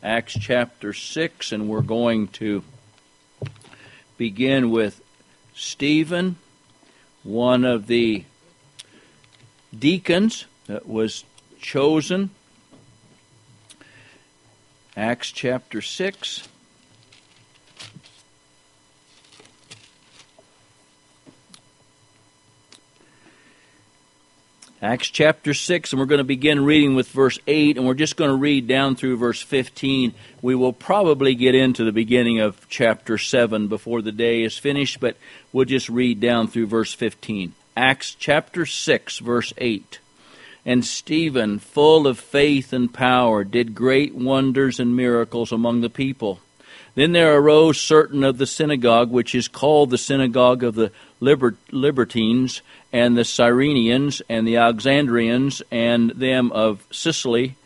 Acts chapter 6, and we're going to begin with Stephen, one of the deacons that was chosen. Acts chapter 6. Acts chapter 6, and we're going to begin reading with verse 8, and we're just going to read down through verse 15. We will probably get into the beginning of chapter 7 before the day is finished, but we'll just read down through verse 15. Acts chapter 6, verse 8. And Stephen, full of faith and power, did great wonders and miracles among the people. Then there arose certain of the synagogue, which is called the synagogue of the Libertines, and the Cyrenians, and the Alexandrians, and them of Sicily,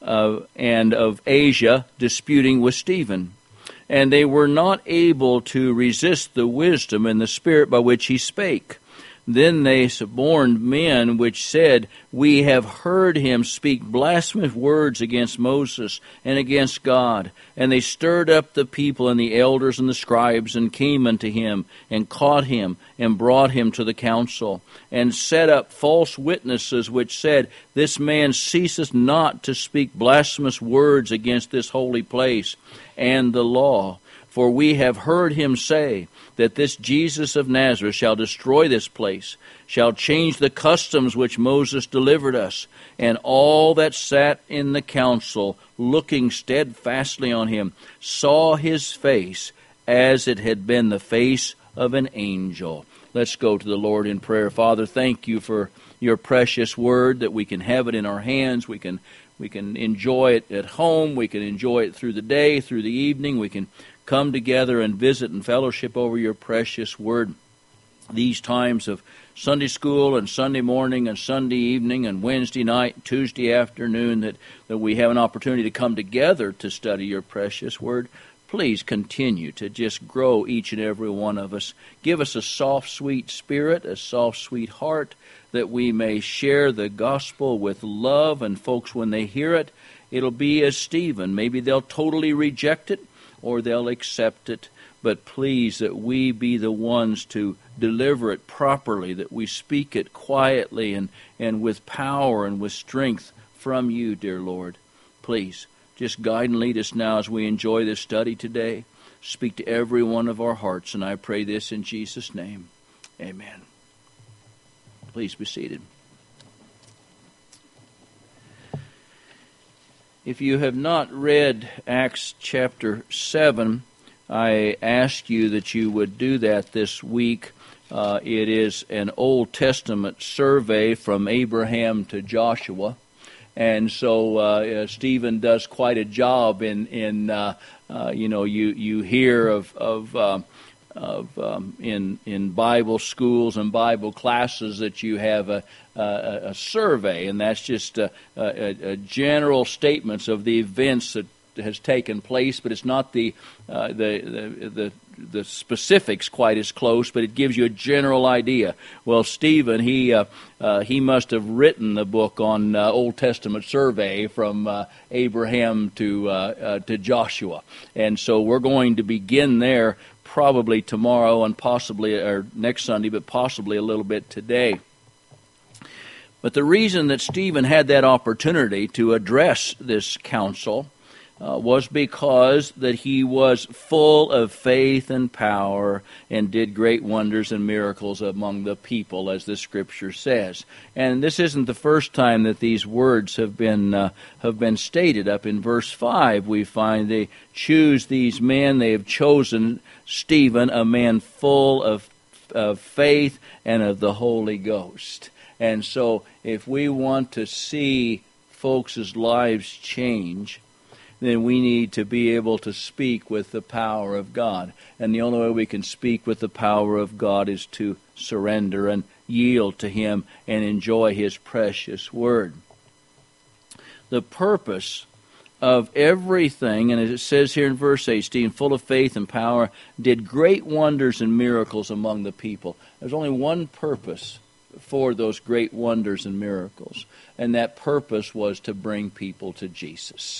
and of Asia, disputing with Stephen. And they were not able to resist the wisdom and the spirit by which he spake. Then they suborned men which said, We have heard him speak blasphemous words against Moses and against God. And they stirred up the people and the elders and the scribes, and came unto him, and caught him, and brought him to the council, and set up false witnesses which said, This man ceaseth not to speak blasphemous words against this holy place and the law. For we have heard him say that this Jesus of Nazareth shall destroy this place, shall change the customs which Moses delivered us. And all that sat in the council, looking steadfastly on him, saw his face as it had been the face of an angel. Let's go to the Lord in prayer. Father, thank you for your precious word, that we can have it in our hands. We can enjoy it at home. We can enjoy it through the day, through the evening. We can come together and visit and fellowship over your precious word. These times of Sunday school and Sunday morning and Sunday evening and Wednesday night, Tuesday afternoon, that we have an opportunity to come together to study your precious word. Please continue to just grow each and every one of us. Give us a soft, sweet spirit, a soft, sweet heart, that we may share the gospel with love, and folks, when they hear it, it'll be as Stephen. Maybe they'll totally reject it, or they'll accept it, but please, that we be the ones to deliver it properly, that we speak it quietly and with power and with strength from you, dear Lord. Please, just guide and lead us now as we enjoy this study today. Speak to every one of our hearts, and I pray this in Jesus' name. Amen. Please be seated. If you have not read Acts chapter 7, I ask you that you would do that this week. It is an Old Testament survey from Abraham to Joshua. And so Stephen does quite a job in you hear in Bible schools and Bible classes that you have a survey, and that's just a general statements of the events that has taken place, but it's not the specifics quite as close, but it gives you a general idea. Well, Stephen, he must have written the book on Old Testament survey from Abraham to Joshua, and so we're going to begin there probably tomorrow and possibly or next Sunday, but possibly a little bit today. But the reason that Stephen had that opportunity to address this council was because that he was full of faith and power and did great wonders and miracles among the people, as the Scripture says. And this isn't the first time that these words have been stated. Up in verse 5, we find they choose these men. They have chosen Stephen, a man full of faith and of the Holy Ghost. And so, if we want to see folks' lives change, then we need to be able to speak with the power of God. And the only way we can speak with the power of God is to surrender and yield to Him and enjoy His precious Word. The purpose of everything, and as it says here in verse 18, full of faith and power, did great wonders and miracles among the people. There's only one purpose for those great wonders and miracles, and that purpose was to bring people to Jesus,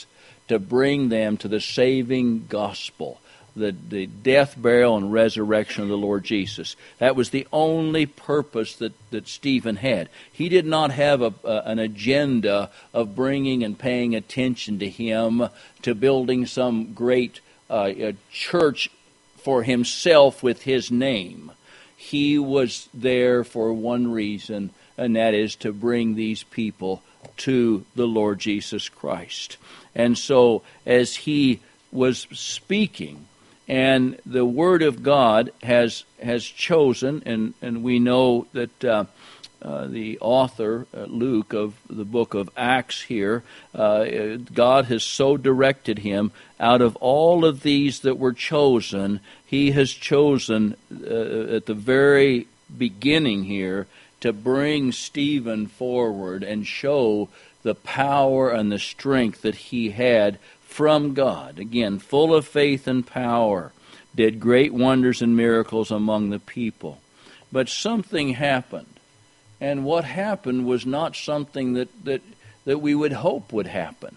to bring them to the saving gospel, the death, burial, and resurrection of the Lord Jesus. That was the only purpose that Stephen had. He did not have an agenda of bringing and paying attention to him, to building some great church for himself with his name. He was there for one reason, and that is to bring these people to the Lord Jesus Christ. And so as he was speaking, and the Word of God has chosen, and we know that the author, Luke, of the book of Acts here, God has so directed him, out of all of these that were chosen, he has chosen at the very beginning here to bring Stephen forward and show the power and the strength that he had from God. Again, full of faith and power, did great wonders and miracles among the people. But something happened. And what happened was not something that we would hope would happen.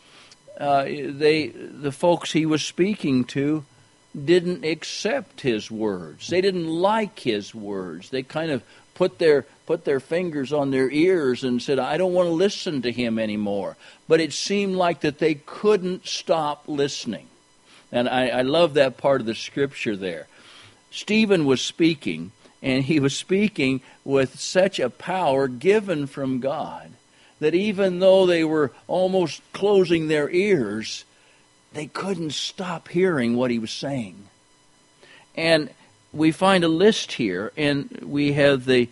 The folks he was speaking to didn't accept his words. They didn't like his words. They kind of put their fingers on their ears and said, I don't want to listen to him anymore. But it seemed like that they couldn't stop listening. And I love that part of the scripture there. Stephen was speaking, and he was speaking with such a power given from God that even though they were almost closing their ears, they couldn't stop hearing what he was saying. And we find a list here, and we have the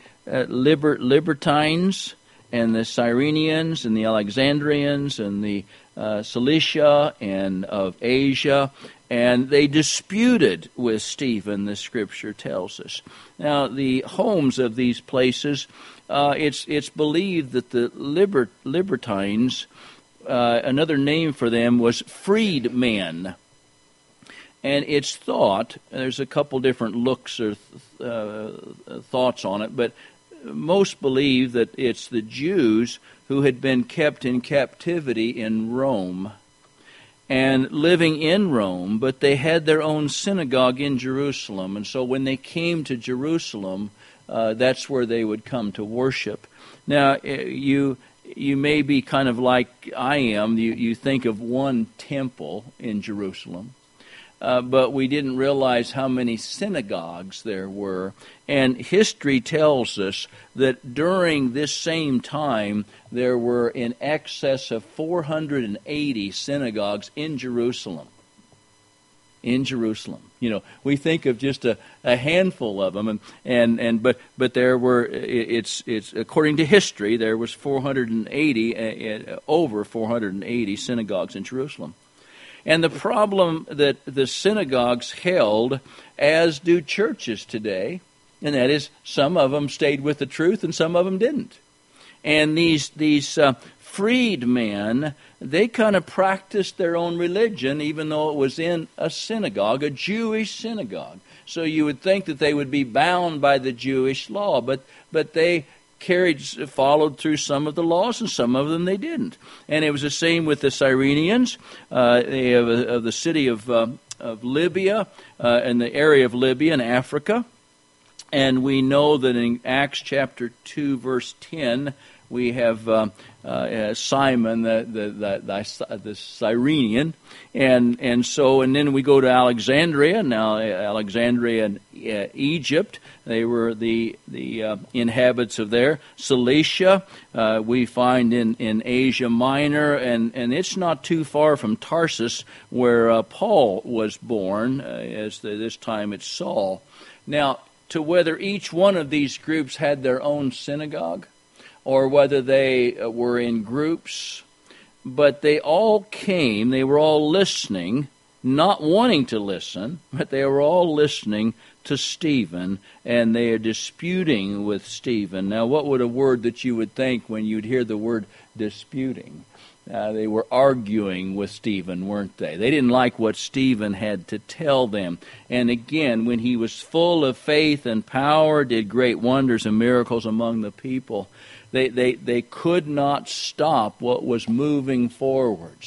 Libertines and the Cyrenians and the Alexandrians and the Cilicia and of Asia, and they disputed with Stephen, the scripture tells us. Now, the homes of these places, it's believed that the Libertines, another name for them was freedmen. And it's thought, there's a couple different looks or thoughts on it, but most believe that it's the Jews who had been kept in captivity in Rome and living in Rome, but they had their own synagogue in Jerusalem. And so when they came to Jerusalem, that's where they would come to worship. Now, you may be kind of like I am. You think of one temple in Jerusalem. But we didn't realize how many synagogues there were. And history tells us that during this same time, there were in excess of 480 synagogues in Jerusalem. In Jerusalem. You know, we think of just a handful of them, but there were, it's according to history, there was 480, over 480 synagogues in Jerusalem. And the problem that the synagogues held, as do churches today, and that is some of them stayed with the truth and some of them didn't. And these freedmen, they kind of practiced their own religion, even though it was in a synagogue, a Jewish synagogue. So you would think that they would be bound by the Jewish law, but they followed through some of the laws, and some of them they didn't. And it was the same with the Cyrenians, of the city of Libya, and the area of Libya in Africa. And we know that in Acts chapter 2, verse 10, we have Simon, the Cyrenian, and then we go to Alexandria. Now Alexandria and Egypt, they were the inhabitants of there. Cilicia, we find in Asia Minor, and it's not too far from Tarsus, where Paul was born. This time it's Saul. Now, to whether each one of these groups had their own synagogue, or whether they were in groups, but they all came, they were all listening, not wanting to listen, but they were all listening to Stephen, and they are disputing with Stephen. Now, what would a word that you would think when you'd hear the word disputing? They were arguing with Stephen, weren't they? They didn't like what Stephen had to tell them. And again, when he was full of faith and power, did great wonders and miracles among the people, they could not stop what was moving forwards.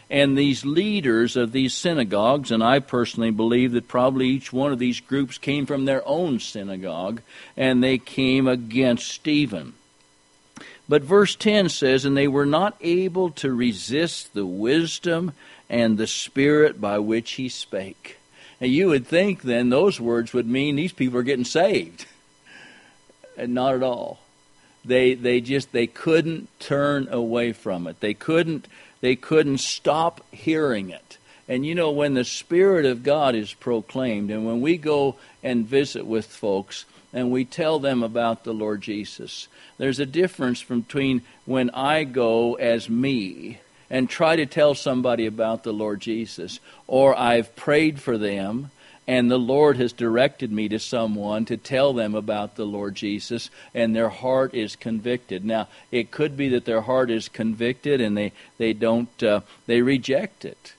And these leaders of these synagogues, and I personally believe that probably each one of these groups came from their own synagogue, and they came against Stephen. But verse 10 says, and they were not able to resist the wisdom and the spirit by which he spake. And you would think then those words would mean these people are getting saved. And not at all. They couldn't turn away from it. They couldn't stop hearing it. And you know, when the Spirit of God is proclaimed, and when we go and visit with folks, and we tell them about the Lord Jesus, there's a difference between when I go as me and try to tell somebody about the Lord Jesus, or I've prayed for them, and the Lord has directed me to someone to tell them about the Lord Jesus, and their heart is convicted. Now, it could be that their heart is convicted and they reject it.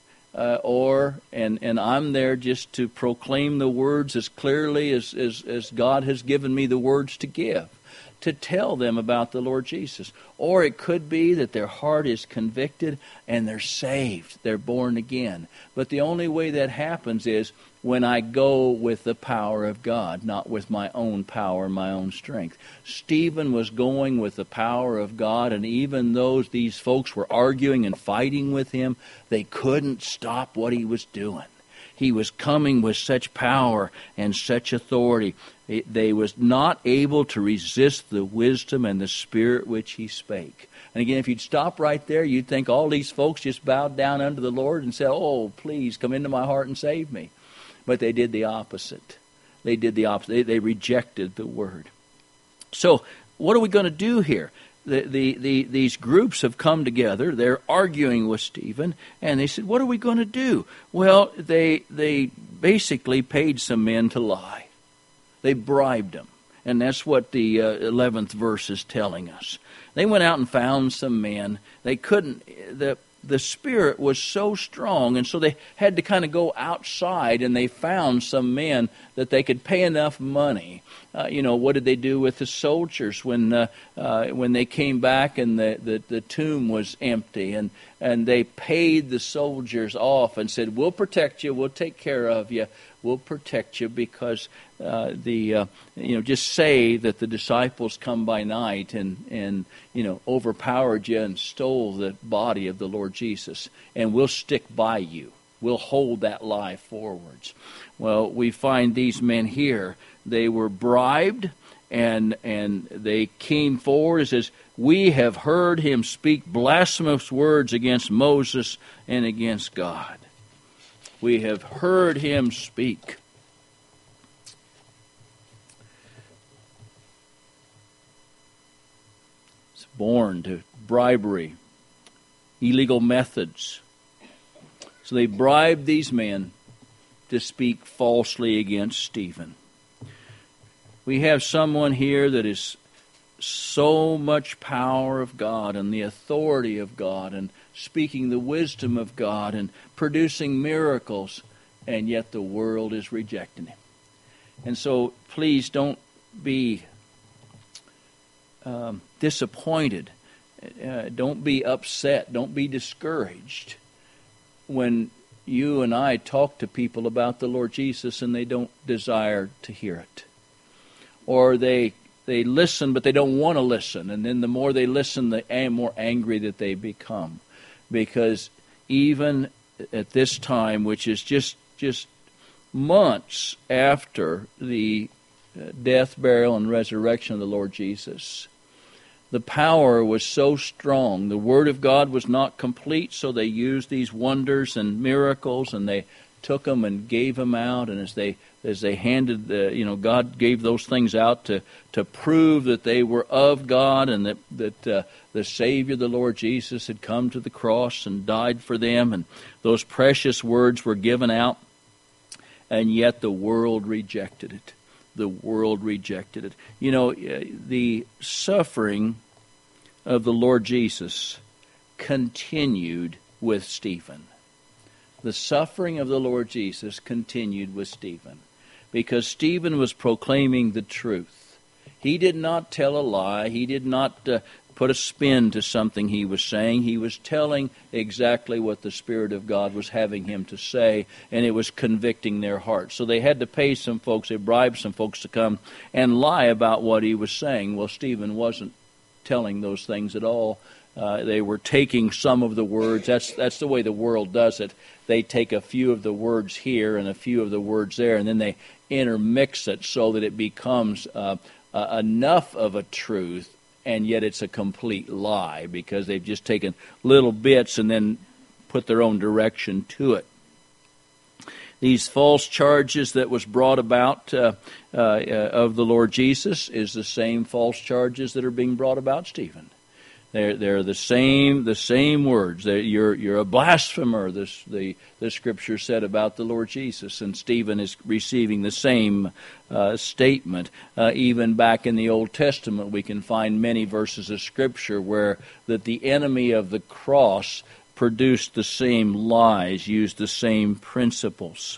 And I'm there just to proclaim the words as clearly as God has given me the words to give, to tell them about the Lord Jesus. Or it could be that their heart is convicted and they're saved, they're born again. But the only way that happens is when I go with the power of God, not with my own power, my own strength. Stephen was going with the power of God, and even though these folks were arguing and fighting with him, they couldn't stop what he was doing. He was coming with such power and such authority. They was not able to resist the wisdom and the spirit which he spake. And again, if you'd stop right there, you'd think all these folks just bowed down unto the Lord and said, oh, please come into my heart and save me. But they did the opposite. They did the opposite. They rejected the word. So what are we going to do here? These groups have come together. They're arguing with Stephen, and they said, what are we going to do? Well, they basically paid some men to lie. They bribed them. And that's what the 11th verse is telling us. They went out and found some men. They couldn't... The spirit was so strong, and so they had to kind of go outside, and they found some men that they could pay enough money. What did they do with the soldiers when they came back and the tomb was empty, and they paid the soldiers off and said, we'll protect you, we'll take care of you, we'll protect you, because just say that the disciples come by night and overpowered you and stole the body of the Lord Jesus, and we'll stick by you. We'll hold that lie forwards. Well, we find these men here. They were bribed, and they came forward and says, we have heard him speak blasphemous words against Moses and against God. We have heard him speak. It's born to bribery, illegal methods. So they bribed these men to speak falsely against Stephen. We have someone here that is so much power of God and the authority of God and speaking the wisdom of God and producing miracles, and yet the world is rejecting him. And so please don't be disappointed. Don't be upset. Don't be discouraged when you and I talk to people about the Lord Jesus and they don't desire to hear it. Or they listen, but they don't want to listen. And then the more they listen, the more angry that they become. Because even at this time, which is just months after the death, burial, and resurrection of the Lord Jesus, the power was so strong. The Word of God was not complete, so they used these wonders and miracles, and they took them and gave them out. And as they handed God gave those things out to prove that they were of God, and that the Savior, the Lord Jesus, had come to the cross and died for them, and those precious words were given out, and yet the world rejected it. The world rejected it. The suffering of the Lord Jesus continued with Stephen. The suffering of the Lord Jesus continued with Stephen, because Stephen was proclaiming the truth. He did not tell a lie. He did not put a spin to something he was saying. He was telling exactly what the Spirit of God was having him to say, and it was convicting their hearts. So they had to pay some folks, they bribed some folks to come and lie about what he was saying. Well, Stephen wasn't telling those things at all. They were taking some of the words. That's the way the world does it. They take a few of the words here and a few of the words there, and then they intermix it so that it becomes enough of a truth, and yet it's a complete lie, because they've just taken little bits and then put their own direction to it. These false charges that was brought about of the Lord Jesus is the same false charges that are being brought about Stephen. They're the same words. You're a blasphemer. The Scripture said about the Lord Jesus, and Stephen is receiving the same statement. Even back in the Old Testament, we can find many verses of Scripture where that the enemy of the cross produced the same lies, used the same principles.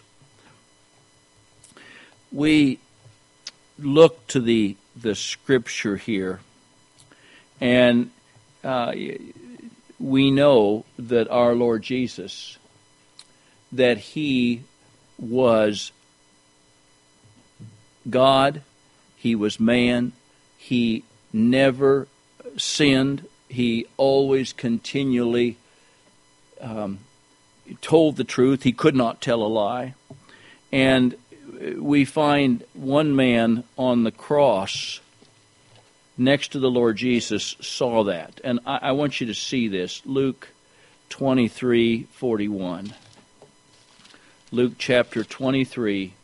We look to the Scripture here, and we know that our Lord Jesus, that He was God, He was man, He never sinned, He always continually told the truth. He could not tell a lie. And we find one man on the cross next to the Lord Jesus saw that. And I want you to see this. Luke 23:41. Luke chapter 23,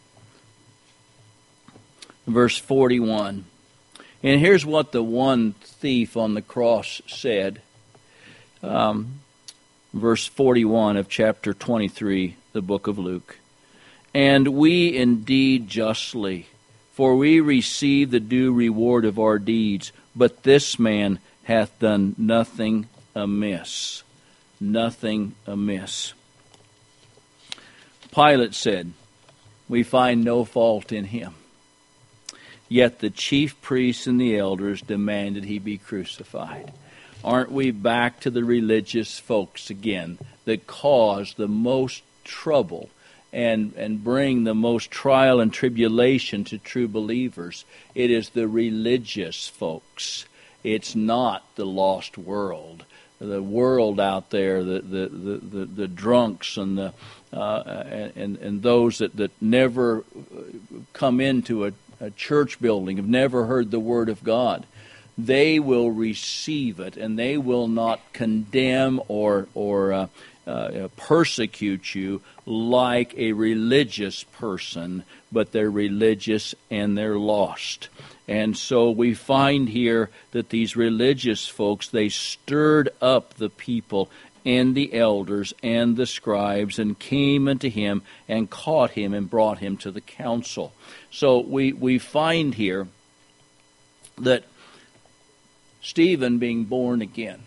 verse 41. And here's what the one thief on the cross said. Verse 41 of chapter 23, the book of Luke. And we indeed justly, for we receive the due reward of our deeds, but this man hath done nothing amiss. Nothing amiss. Pilate said, we find no fault in him. Yet the chief priests and the elders demanded he be crucified. Aren't we back to the religious folks again that cause the most trouble and bring the most trial and tribulation to true believers? It is the religious folks. It's not the lost world. The world out there, the drunks and the and those that never come into a church building, have never heard the Word of God. They will receive it, and they will not condemn or persecute you like a religious person, but they're religious and they're lost. And so we find here that these religious folks, they stirred up the people and the elders and the scribes, and came unto him and caught him and brought him to the council. So we find here that Stephen being born again,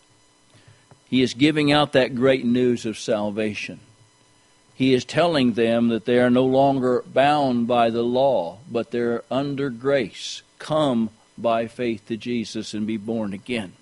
he is giving out that great news of salvation. He is telling them that they are no longer bound by the law, but they're under grace. Come by faith to Jesus and be born again.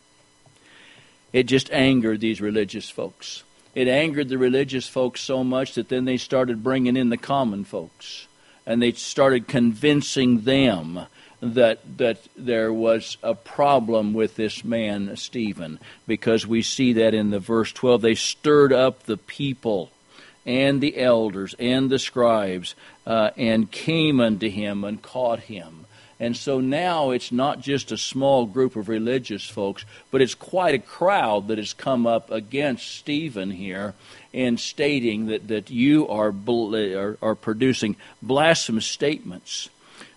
It just angered these religious folks. It angered the religious folks so much that then they started bringing in the common folks. And they started convincing them that there was a problem with this man, Stephen, because we see that in the verse 12. They stirred up the people and the elders and the scribes and came unto him and caught him. And so now it's not just a small group of religious folks, but it's quite a crowd that has come up against Stephen here and stating that you are producing blasphemous statements.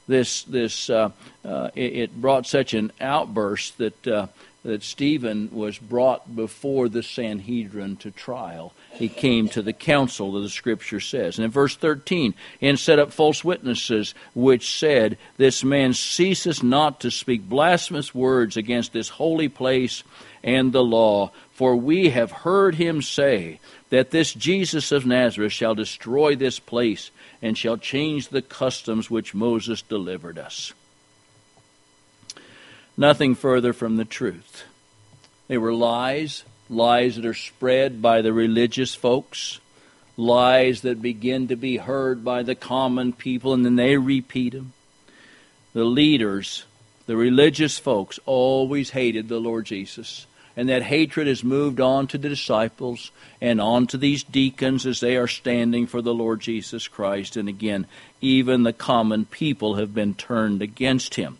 It brought such an outburst that Stephen was brought before the Sanhedrin to trial. He came to the council, as the Scripture says. And in verse 13, and set up false witnesses, which said, this man ceaseth not to speak blasphemous words against this holy place and the law. For we have heard him say that this Jesus of Nazareth shall destroy this place and shall change the customs which Moses delivered us. nothing further from the truth. They were lies that are spread by the religious folks, lies that begin to be heard by the common people, and then they repeat them. The leaders, the religious folks, always hated the Lord Jesus. And that hatred has moved on to the disciples and on to these deacons as they are standing for the Lord Jesus Christ. And again, even the common people have been turned against him.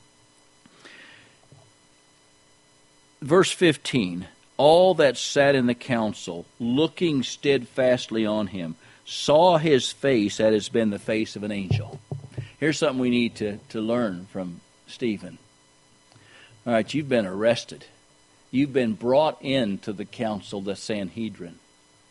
Verse 15, all that sat in the council, looking steadfastly on him, saw his face that has been the face of an angel. Here's something we need to learn from Stephen. All right, you've been arrested. You've been brought into the council, the Sanhedrin.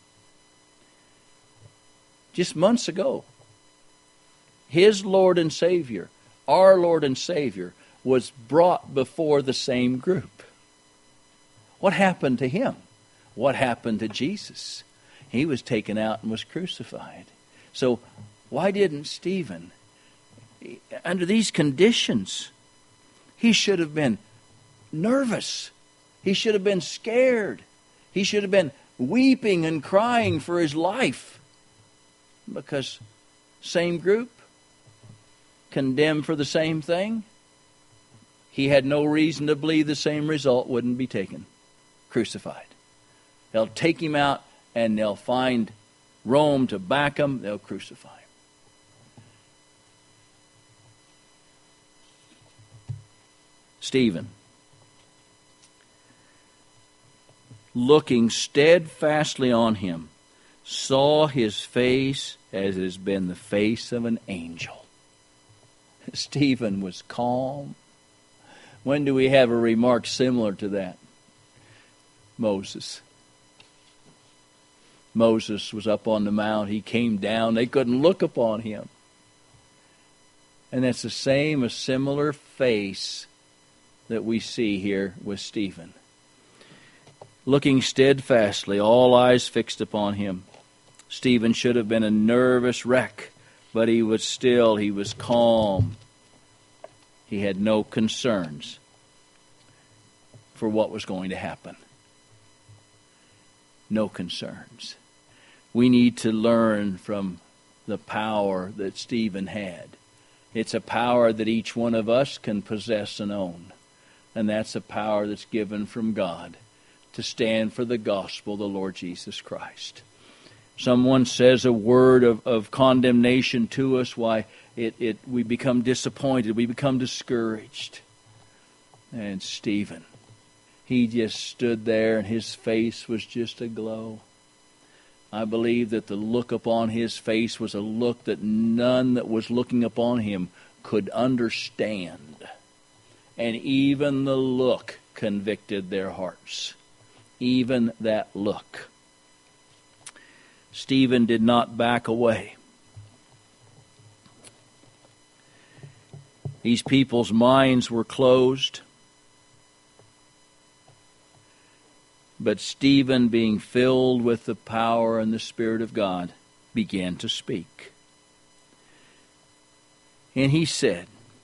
Just months ago, his Lord and Savior, our Lord and Savior, was brought before the same group. What happened to him? What happened to Jesus? He was taken out and was crucified. So why didn't Stephen, under these conditions, he should have been nervous. He should have been scared. He should have been weeping and crying for his life. Because same group, condemned for the same thing. He had no reason to believe the same result wouldn't be taken. Crucified. They'll take him out and they'll find Rome to back him. They'll crucify him. Stephen, looking steadfastly on him, saw his face as it has been the face of an angel. Stephen was calm. When do we have a remark similar to that? Moses. Moses was up on the mount. He came down. They couldn't look upon him. And that's the same, a similar face that we see here with Stephen. Looking steadfastly, all eyes fixed upon him. Stephen should have been a nervous wreck, but he was calm. He had no concerns for what was going to happen. No concerns. We need to learn from the power that Stephen had. It's a power that each one of us can possess and own. And that's a power that's given from God to stand for the gospel of the Lord Jesus Christ. Someone says a word of condemnation to us, why we become disappointed, we become discouraged. And Stephen, he just stood there and his face was just aglow. I believe that the look upon his face was a look that none that was looking upon him could understand. And even the look convicted their hearts. Even that look. Stephen did not back away. These people's minds were closed. But Stephen, being filled with the power and the Spirit of God, began to speak. And he said,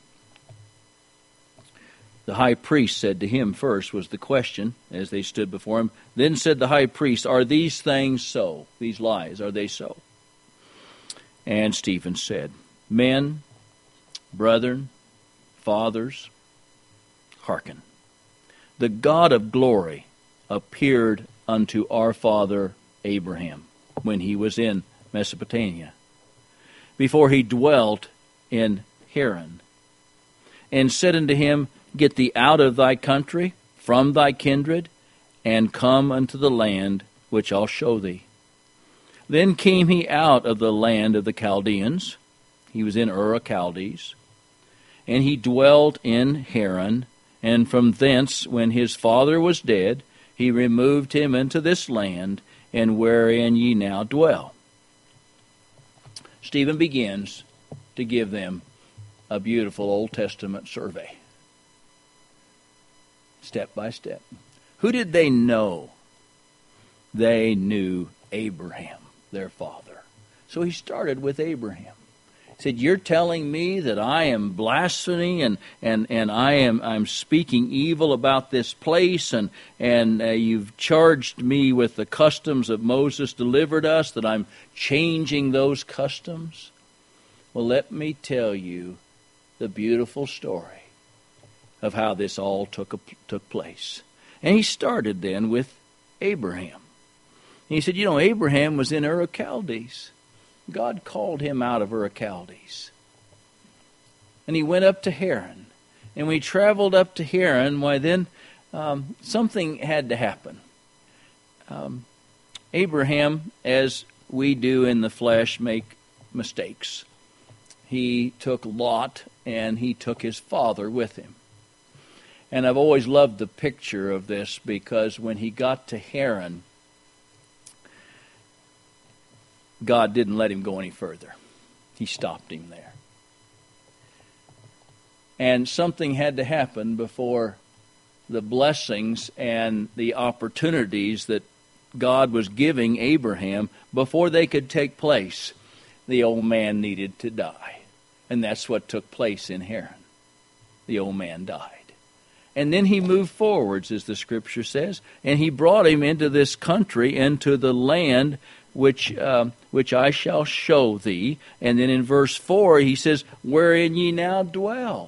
the high priest said to him first, was the question, as they stood before him. Then said the high priest, are these things so? These lies, are they so? And Stephen said, men, brethren, fathers, hearken. The God of glory appeared unto our father Abraham when he was in Mesopotamia, before he dwelt in Haran, and said unto him, get thee out of thy country, from thy kindred, and come unto the land which I'll show thee. Then came he out of the land of the Chaldeans. He was in Ur of Chaldees. And he dwelt in Haran, and from thence, when his father was dead, he removed him into this land, and wherein ye now dwell. Stephen begins to give them a beautiful Old Testament survey. Step by step. Who did they know? They knew Abraham, their father. So he started with Abraham. He said, you're telling me that I am blaspheming and I'm speaking evil about this place, and you've charged me with the customs that Moses delivered us, that I'm changing those customs? Well, let me tell you the beautiful story of how this all took place. And he started then with Abraham. And he said, Abraham was in Ur of Chaldees. God called him out of Ur of Chaldees. And he went up to Haran. And when he traveled up to Haran, then something had to happen. Abraham, as we do in the flesh, make mistakes. He took Lot and he took his father with him. And I've always loved the picture of this, because when he got to Haran, God didn't let him go any further. He stopped him there. And something had to happen before the blessings and the opportunities that God was giving Abraham, before they could take place. The old man needed to die. And that's what took place in Haran. The old man died. And then he moved forwards, as the Scripture says, and he brought him into this country, into the land which I shall show thee. And then in verse 4 he says, wherein ye now dwell.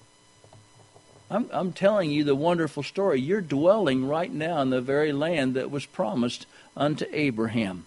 I'm telling you the wonderful story. You're dwelling right now in the very land that was promised unto Abraham.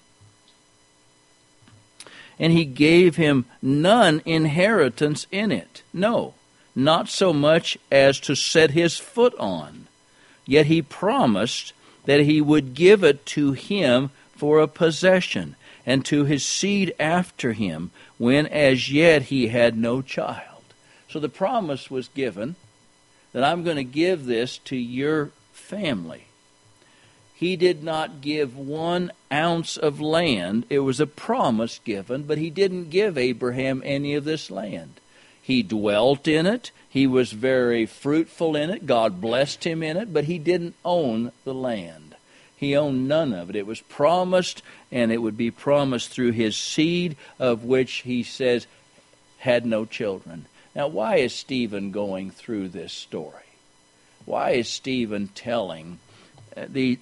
And he gave him none inheritance in it. No, not so much as to set his foot on. Yet he promised that he would give it to him for a possession, and to his seed after him, when as yet he had no child. So the promise was given that I'm going to give this to your family. He did not give 1 ounce of land. It was a promise given, but he didn't give Abraham any of this land. He dwelt in it. He was very fruitful in it. God blessed him in it, but he didn't own the land. He owned none of it. It was promised, and it would be promised through his seed, of which he says had no children. Now, why is Stephen going through this story? Why is Stephen telling the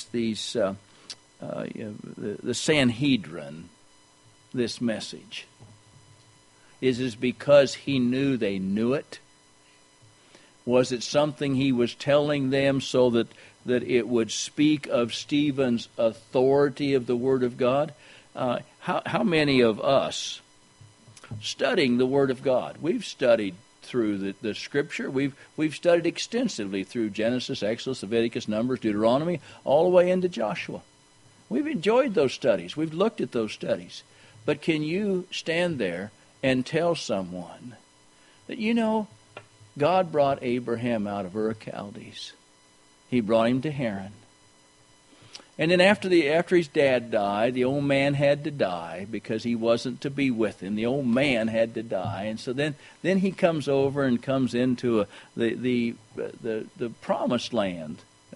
Sanhedrin this message? Is it because he knew they knew it? Was it something he was telling them so that it would speak of Stephen's authority of the Word of God? How many of us, studying the Word of God, we've studied through the Scripture, we've studied extensively through Genesis, Exodus, Leviticus, Numbers, Deuteronomy, all the way into Joshua. We've enjoyed those studies. We've looked at those studies. But can you stand there and tell someone that, God brought Abraham out of Ur of Chaldees. He brought him to Haran. And then after his dad died, the old man had to die because he wasn't to be with him. The old man had to die. And so then he comes over and comes into the promised land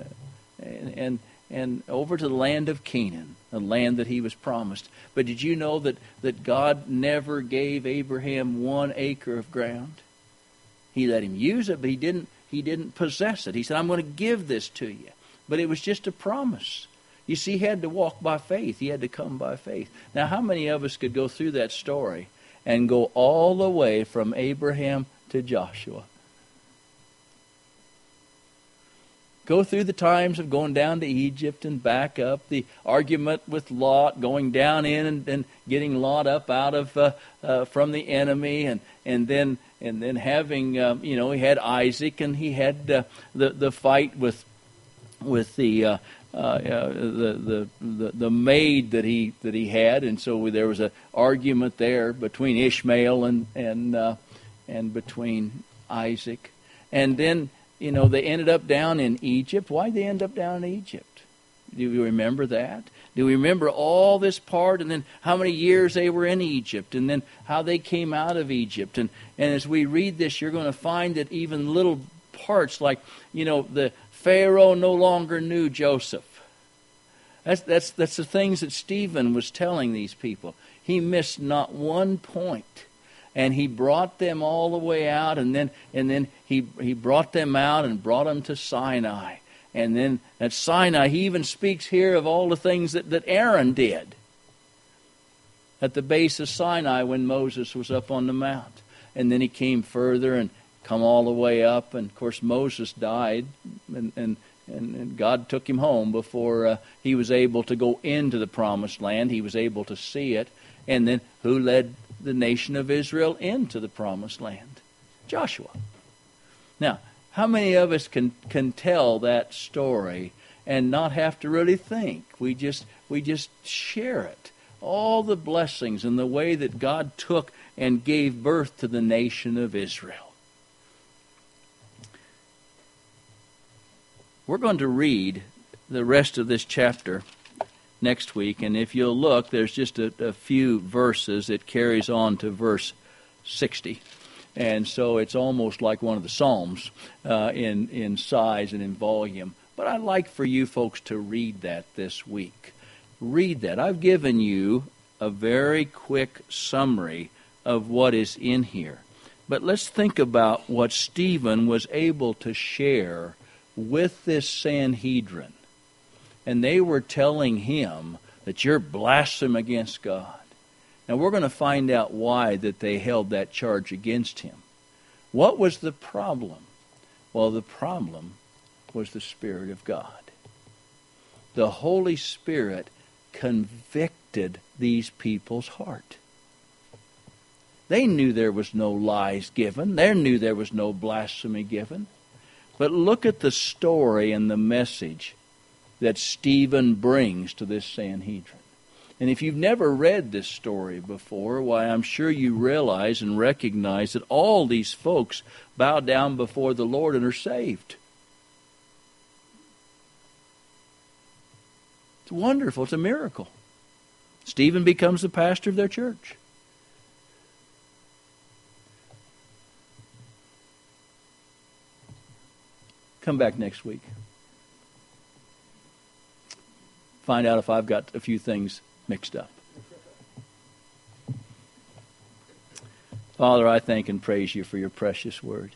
and over to the land of Canaan, the land that he was promised. But did you know that God never gave Abraham 1 acre of ground? He let him use it, but he didn't possess it. He said, I'm going to give this to you. But it was just a promise. You see, he had to walk by faith. He had to come by faith. Now, how many of us could go through that story and go all the way from Abraham to Joshua? Go through the times of going down to Egypt and back up, the argument with Lot, going down in and getting Lot up out of from the enemy, and then having he had Isaac, and he had the fight with the maid that he had, and so there was an argument there between Ishmael and between Isaac, and then they ended up down in Egypt. Why did they end up down in Egypt? Do you remember that? Do we remember all this part, and then how many years they were in Egypt, and then how they came out of Egypt? And as we read this, you're going to find that even little parts like, the Pharaoh no longer knew Joseph. That's the things that Stephen was telling these people. He missed not one point. And he brought them all the way out, and then he brought them out and brought them to Sinai. And then at Sinai, he even speaks here of all the things that Aaron did at the base of Sinai when Moses was up on the mount. And then he came further and come all the way up. And, of course, Moses died, and God took him home before he was able to go into the promised land. He was able to see it. And then who led the nation of Israel into the promised land? Joshua. Now, how many of us can tell that story and not have to really think? We just share it. All the blessings and the way that God took and gave birth to the nation of Israel. We're going to read the rest of this chapter next week, and if you'll look, there's just a few verses. It carries on to verse 60. And so it's almost like one of the Psalms in size and in volume. But I'd like for you folks to read that this week. Read that. I've given you a very quick summary of what is in here. But let's think about what Stephen was able to share with this Sanhedrin. And they were telling him that you're blaspheming against God. Now we're going to find out why that they held that charge against him. What was the problem? Well, the problem was the Spirit of God. The Holy Spirit convicted these people's heart. They knew there was no lies given. They knew there was no blasphemy given. But look at the story and the message that Stephen brings to this Sanhedrin. And if you've never read this story before, why, I'm sure you realize and recognize that all these folks bow down before the Lord and are saved. It's wonderful. It's a miracle. Stephen becomes the pastor of their church. Come back next week. Find out if I've got a few things mixed up. Father, I thank and praise you for your precious word.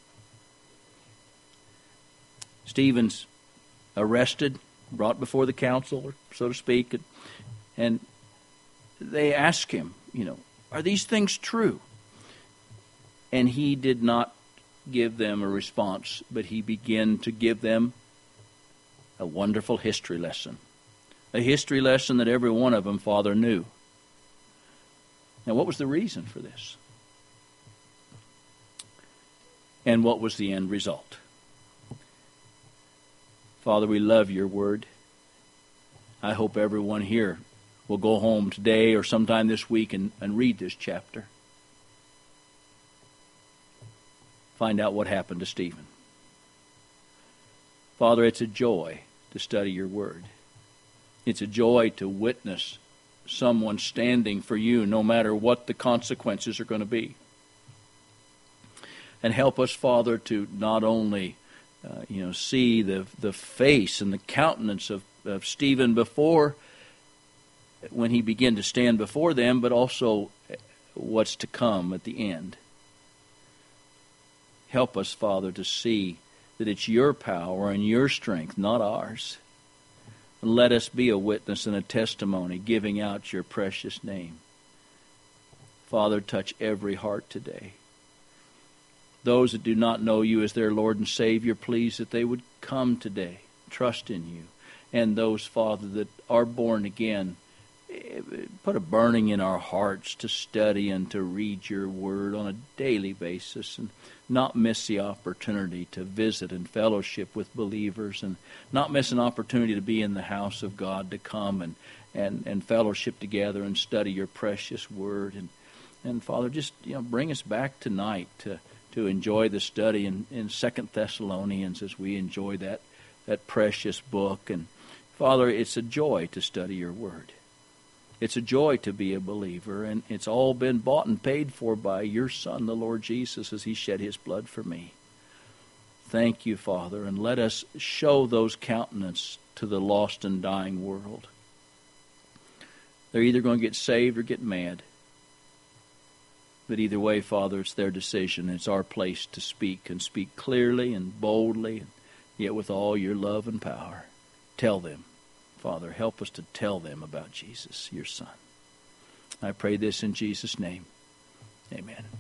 Stephen's arrested, brought before the council, so to speak, and they ask him, are these things true? And he did not give them a response, but he began to give them a wonderful history lesson. A history lesson that every one of them, Father, knew. Now, what was the reason for this? And what was the end result? Father, we love your word. I hope everyone here will go home today or sometime this week and read this chapter. Find out what happened to Stephen. Father, it's a joy to study your word. It's a joy to witness someone standing for you no matter what the consequences are going to be. And help us, Father, to not only see the face and the countenance of Stephen before, when he began to stand before them, but also what's to come at the end. Help us, Father, to see that it's your power and your strength, not ours. And let us be a witness and a testimony giving out your precious name. Father, touch every heart today. Those that do not know you as their Lord and Savior, please that they would come today, trust in you. And those, Father, that are born again, put a burning in our hearts to study and to read your word on a daily basis and not miss the opportunity to visit and fellowship with believers and not miss an opportunity to be in the house of God, to come and fellowship together and study your precious word. And Father, just bring us back tonight to enjoy the study in 2 Thessalonians as we enjoy that precious book. And Father, it's a joy to study your word. It's a joy to be a believer, and it's all been bought and paid for by your Son, the Lord Jesus, as he shed his blood for me. Thank you, Father, and let us show those countenance to the lost and dying world. They're either going to get saved or get mad. But either way, Father, it's their decision. It's our place to speak, and speak clearly and boldly, yet with all your love and power. Tell them, Father, help us to tell them about Jesus, your Son. I pray this in Jesus' name. Amen.